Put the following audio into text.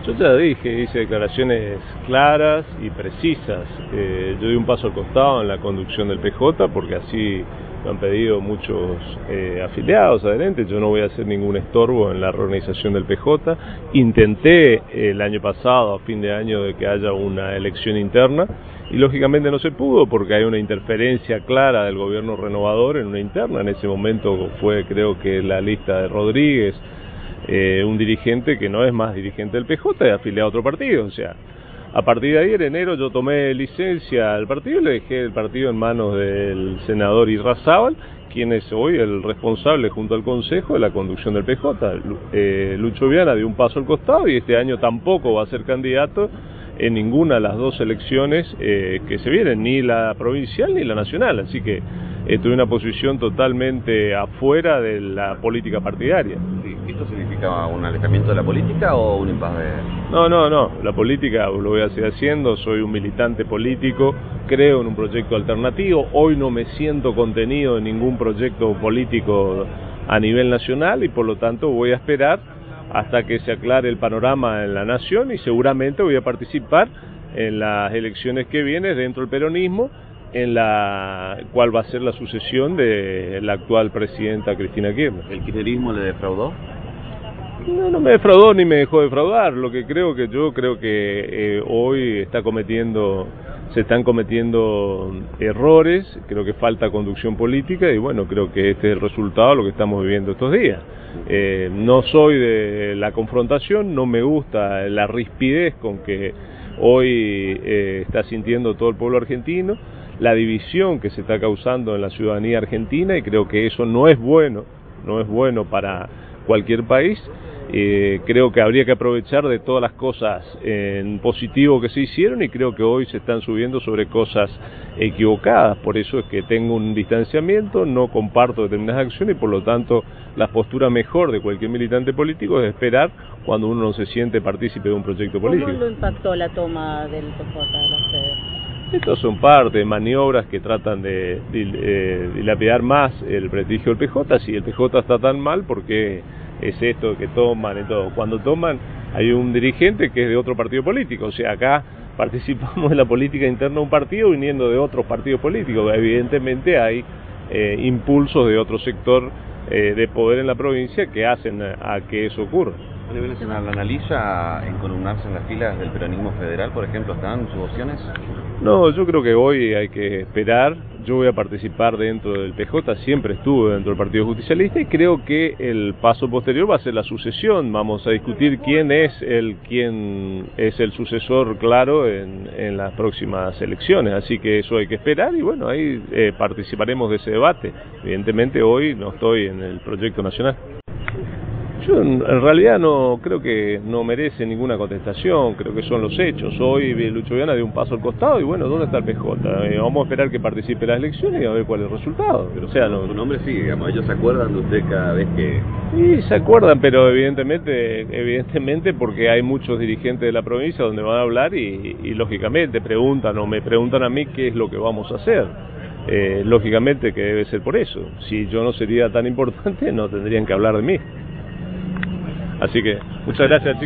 Yo ya dije, hice declaraciones claras y precisas. Yo di un paso al costado en la conducción del PJ porque así lo han pedido muchos afiliados, adherentes. Yo no voy a hacer ningún estorbo en la reorganización del PJ. Intenté el año pasado, a fin de año, de que haya una elección interna y lógicamente no se pudo porque hay una interferencia clara del gobierno renovador en una interna. En ese momento fue, creo que, la lista de Rodríguez, un dirigente que no es más dirigente del PJ, es afiliado a otro partido. O sea, a partir de ahí, en enero, yo tomé licencia al partido y le dejé el partido en manos del senador Irrazábal, quien es hoy el responsable junto al Consejo de la conducción del PJ. Lucho Viana dio un paso al costado y este año tampoco va a ser candidato en ninguna de las dos elecciones que se vienen, ni la provincial ni la nacional, así que tuve una posición totalmente afuera de la política partidaria. ¿Esto significa un alejamiento de la política o un impasse? No, la política lo voy a seguir haciendo, soy un militante político, creo en un proyecto alternativo, hoy no me siento contenido en ningún proyecto político a nivel nacional y por lo tanto voy a esperar hasta que se aclare el panorama en la nación y seguramente voy a participar en las elecciones que vienen dentro del peronismo, en la cual va a ser la sucesión de la actual presidenta Cristina Kirchner. ¿El kirchnerismo le defraudó? No me defraudó ni me dejó defraudar. Lo que creo que hoy se están cometiendo errores, creo que falta conducción política y bueno, creo que este es el resultado de lo que estamos viviendo estos días. No soy de la confrontación, no me gusta la rispidez con que hoy está sintiendo todo el pueblo argentino, la división que se está causando en la ciudadanía argentina y creo que eso no es bueno para cualquier país. Creo que habría que aprovechar de todas las cosas en positivo que se hicieron y creo que hoy se están subiendo sobre cosas equivocadas, por eso es que tengo un distanciamiento, no comparto determinadas acciones y por lo tanto la postura mejor de cualquier militante político es esperar cuando uno no se siente partícipe de un proyecto político. ¿Cómo lo impactó la toma del PJ de la sede? Estos son parte de maniobras que tratan de dilapidar más el prestigio del PJ. Si el PJ está tan mal, ¿por qué es esto que toman y todo? Cuando toman, hay un dirigente que es de otro partido político. O sea, acá participamos en la política interna de un partido viniendo de otros partidos políticos. Evidentemente hay impulsos de otro sector de poder en la provincia que hacen a que eso ocurra. ¿A nivel nacional analiza encolumnarse en las filas del peronismo federal, por ejemplo? ¿Están sus opciones? No, yo creo que hoy hay que esperar. Yo voy a participar dentro del PJ, siempre estuve dentro del Partido Justicialista y creo que el paso posterior va a ser la sucesión. Vamos a discutir quién es el sucesor claro en las próximas elecciones, así que eso hay que esperar y bueno, ahí participaremos de ese debate. Evidentemente hoy no estoy en el proyecto nacional. Yo en realidad no creo que no merece ninguna contestación, creo que son los hechos. Hoy Lucho Viana dio un paso al costado y bueno, ¿dónde está el PJ? Vamos a esperar que participe en las elecciones y a ver cuál es el resultado. Pero, o sea, Su nombre sí, digamos, ellos se acuerdan de usted cada vez que... Sí, se acuerdan, pero evidentemente porque hay muchos dirigentes de la provincia donde van a hablar y lógicamente preguntan o me preguntan a mí qué es lo que vamos a hacer. Lógicamente que debe ser por eso. Si yo no sería tan importante, no tendrían que hablar de mí. Así que, muchas gracias, chicos.